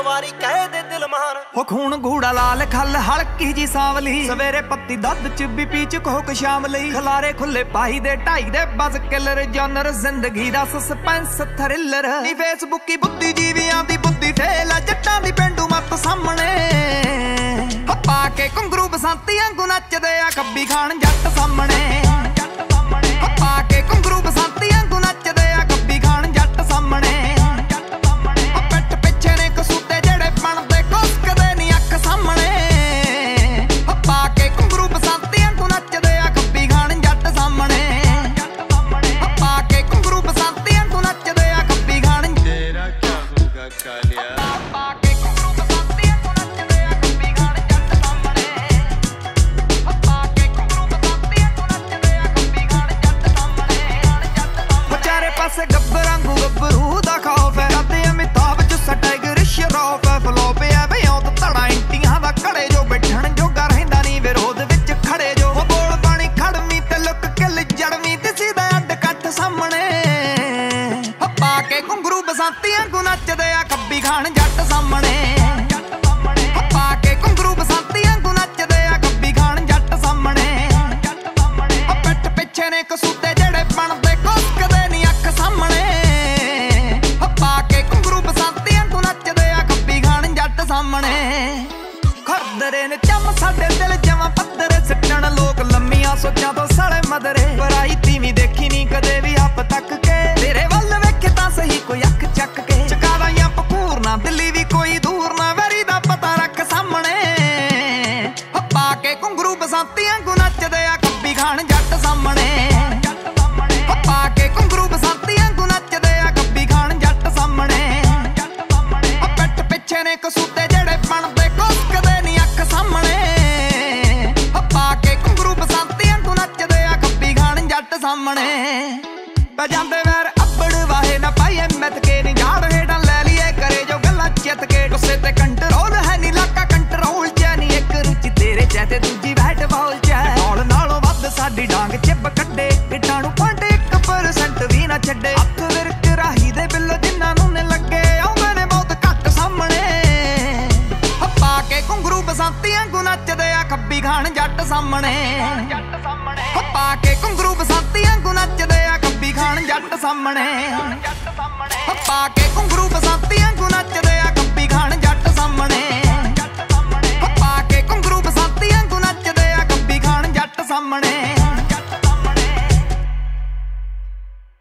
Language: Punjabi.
ਵਾਰੀ ਕਹਿ ਦੇ ਦਿਲ ਮਾਰ ਹੋ ਖੂਨ ਗੂੜਾ ਲਾਲ ਖੱਲ ਹਲਕੀ ਜੀ ਸਾਵਲੀ ਸਵੇਰੇ ਪੱਤੀ ਦੱਧ ਚ ਬੀਪੀ ਚ ਕੋਕ ਸ਼ਾਮ ਲਈ ਖਲਾਰੇ ਖੁੱਲੇ ਪਾਈ ਦੇ ਢਾਈ ਦੇ ਬਸ ਕਿਲਰ ਜਨਰ ਜ਼ਿੰਦਗੀ ਦਾ ਸਸਪੈਂਸ ਥ੍ਰਿਲਰ ਨੀ ਫੇਸਬੁੱਕੀ ਬੁੱਧੀ ਜੀਵਿਆਂ ਦੀ ਬੁੱਧੀ ਠੇਲ ਜੱਟਾਂ ਦੀ ਪਿੰਡੂ ਮੱਤ ਸਾਹਮਣੇ ਪਾ ਕੇ ਘੁੰਗਰੂ ਬਸੰਤੀ ਵਾਂਗੂ ਨੱਚਦੇ ਆ ਕੱਬੀ ਖਾਨ ਜੱਟ ਸਾਹਮਣੇ ਪਾ ਕੇ ਘੁੰਗਰੂ ਬਸੰਤੀ ਵਾਂਗੂ ਨੱਚਦੇ ਆ ਕੱਬੀ ਖਾਨ ਜੱਟ ਸਾਹਮਣੇ ਪਿੱਠ ਪਿੱਛੇ ਨੇ ਕਸੂਤੇ ਜਿਹੜੇ ਬਣਦੇ ਕੁਸਕਦੇ ਨੀ ਅੱਖ ਸਾਹਮਣੇ ਪਾ ਕੇ ਘੁੰਗਰੂ ਬਸੰਤੀ ਵਾਂਗੂ ਨੱਚਦੇ ਆ ਕੱਬੀ ਖਾਨ ਜੱਟ ਸਾਹਮਣੇ ਪਾ ਕੇ ਘੁੰਗਰੂ ਬਸੰਤੀ ਵਾਂਗੂ ਨੱਚਦੇ ਆ ਕੱਬੀ ਖਾਨ ਤੇਰਾ ਕਿਆ ਹੋਗਾ ਕਾਲਿਆ ਪਾ ਕੇ ਘੁੰਗਰੂ ਬਸੰਤੀ ਵਾਂਗੂ ਨੱਚਦੇ ਆ ਕੱਬੀ ਖਾਨ ਜੱਟ ਸਾਹਮਣੇ ਪਾ ਕੇ ਘੁੰਗਰੂ ਬਸੰਤੀ ਵਾਂਗੂ ਨੱਚਦੇ ਆ ਕੱਬੀ ਖਾਨ ਜੱਟ ਸਾਹਮਣੇ ਚਾਰੇ ਪਾਸੇ ਗੱਭਰਾਂ ਨੂੰ ਗੱਭਰੂ ਦਾ ਖੌਫ ਹੈ ਕਰਦੇ ਅਮਿਤਾਭ ਚ ਸਟਾਈਗਰ ਸ਼ਰੋਫ ਹੈ ਫਲੋਪ ਹੈ ਬਿਆਉਂ ਤਾਂ ਧੜਾ ਇੰਟੀਆਂ ਦਾ ਘੜੇ ਜੋ ਬੈਠਣ ਜੋਗਾ ਰਹਿੰਦਾ ਨਹੀਂ ਵਿਰੋਧ ਵਿੱਚ ਖੜੇ ਜੋ ਬੋਲ ਪਾਣੀ ਖੜਵੀਂ ਤੇ ਲੁੱਕ ਕਿਲ ਜੜਵੀਂ ਤੇ ਸਿੱਧਾ ਅੱਡ ਕੱਠ ਸਾਹਮਣੇ ਪਾ ਕੇ ਘੁੰਗਰੂ ਬਸੰਤੀ ਵਾਂਗੂ ਨੱਚਦੇ ਆ ਕੱਬੀ ਖਾਨ ਜੱਟ ਸਾਹਮਣੇ ਪਾ ਕੇ ਘੁੰਗਰੂ ਬਸੰਤੀ ਵਾਂਗੂ ਨੱਚਦੇ ਆ ਕੱਬੀ ਖਾਨ ਜੱਟ ਸਾਹਮਣੇ ਪਿੱਠ ਪਿੱਛੇ ਨੇ ਕਸੂਤੇ ਜਿਹੜੇ ਬਣਦੇ ਕੁਸਕਦੇ ਨੀ ਅੱਖ ਸਾਹਮਣੇ ਪਾ ਕੇ ਘੁੰਗਰੂ ਬਸੰਤੀ ਵਾਂਗੂ ਨੱਚਦੇ ਆ ਕੱਬੀ ਖਾਨ ਜੱਟ ਸਾਹਮਣੇ ਖਰਦਰੇ ਨੇ ਚੰਮ ਸਾਡੇ ਦਿਲ ਜਵਾਂ ਪੱਧਰੇ ਸਿੱਟਣ ਲੋਕ ਲੰਮੀਆਂ ਸੋਚਾਂ ਤੋਂ ਸਾਲੇ ਮਦਰੇ ਬਰਾਈ ਤੀਵੀਂ ਦੇਖੀ ਨੀ ਕਦੇ ਵੀ ਹੱਪ ਤੱਕ ਕੇ ਤੇਰੇ ਵੱਲ ਵੇਖੇ ਤਾਂ ਸਹੀ ਕੋਈ ਅੱਖ ਚੱਕ ਕੇ ਚਕਾਦਾ ਜਾਂ ਪਕੂਰ ਨਾ ਦਿੱਲੀ ਵੀ ਕੋਈ ਦੂਰ ਨਾ ਵੈਰੀ ਦਾ ਪਤਾ ਰੱਖ ਸਾਹਮਣੇ ਪਾ ਕੇ ਘੁੰਗਰੂ ਬਸੰਤੀ ਵਾਂਗੂ ਨੱਚਦੇ ਆ ਕੱਬੀ ਖਾਨ ਜੱਟ ਸਾਹਮਣੇ ਪਾ ਕੇ ਘੁੰਗਰੂ ਬਸੰਤੀ ਵਾਂਗੂ ਨੱਚਦੇ ਆ ਕੱਬੀ ਖਾਨ ਜੱਟ ਸਾਹਮਣੇ ਪਿੱਠ ਪਿੱਛੇ ਨੇ ਕਸੂਤੇ ਜਿਹੜੇ ਬਣਦੇ ਕੁਸਕਦੇ ਨੀ ਅੱਖ ਸਾਹਮਣੇ ਪਾ ਕੇ ਘੁੰਗਰੂ ਬਸੰਤੀ ਵਾਂਗੂ ਨੱਚਦੇ ਆ ਕੱਬੀ ਖਾਨ ਜੱਟ ਸਾਹਮਣੇ ਪੈ ਜਾਂਦੇ ਵੈਰ ਅੱਬੜ ਵਾਹੇ ਨਾ ਪਾਈਏ ਮਿੱਥ ਕੇ ਨੀ ਝਾੜ ਹੇਠਾਂ ਲੈ ਲਈਏ ਕਰੇ ਜੋ ਗੱਲਾਂ ਚਿੱਤ ਕੇ ਗੁੱਸੇ ਤੇ ਕੰਟਰੋਲ ਹੈ ਨੀ ਲਾਕਾ ਕੰਟਰੋਲ ਚ ਨੀ ਇੱਕ ਰੁਚੀ ਤੇਰੇ ਚ ਤੇ ਦੂਜੀ ਬੈਟ ਬਾਲ ਚ ਨਾਲ ਨਾਲੋਂ ਵੱਧ ਸਾਡੀ ਡਾਂਗ ਚਿੱਬ ਕੱਢੇ ਇੱਟਾਂ ਨੂੰ 1% ਵੀ ਨਾ ਛੱਡੇ ਹੱਥ ਵਿਰਕ ਰਾਹੀ ਦੇ ਬਿੱਲ ਜਿਨ੍ਹਾਂ ਨੂੰ ਨੇ ਲੱਗੇ ਆਉਂਦੇ ਨੇ ਬਹੁਤ ਘੱਟ ਸਾਹਮਣੇ ਪਾ ਕੇ ਘੁੰਗਰੂ ਬਸੰਤੀ ਵਾਂਗੂ ਨੱਚਦੇ ਆ ਕੱਬੀ ਖਾਨ ਜੱਟ ਸਾਹਮਣੇ ਪਾ ਕੇ ਘੁੰਗਰੂ ਬਸੰਤੀ ਵਾਂਗੂ ਨੱਚਦੇ ਆ ਕੱਬੀ ਖਾਨ ਜੱਟ ਸਾਹਮਣੇ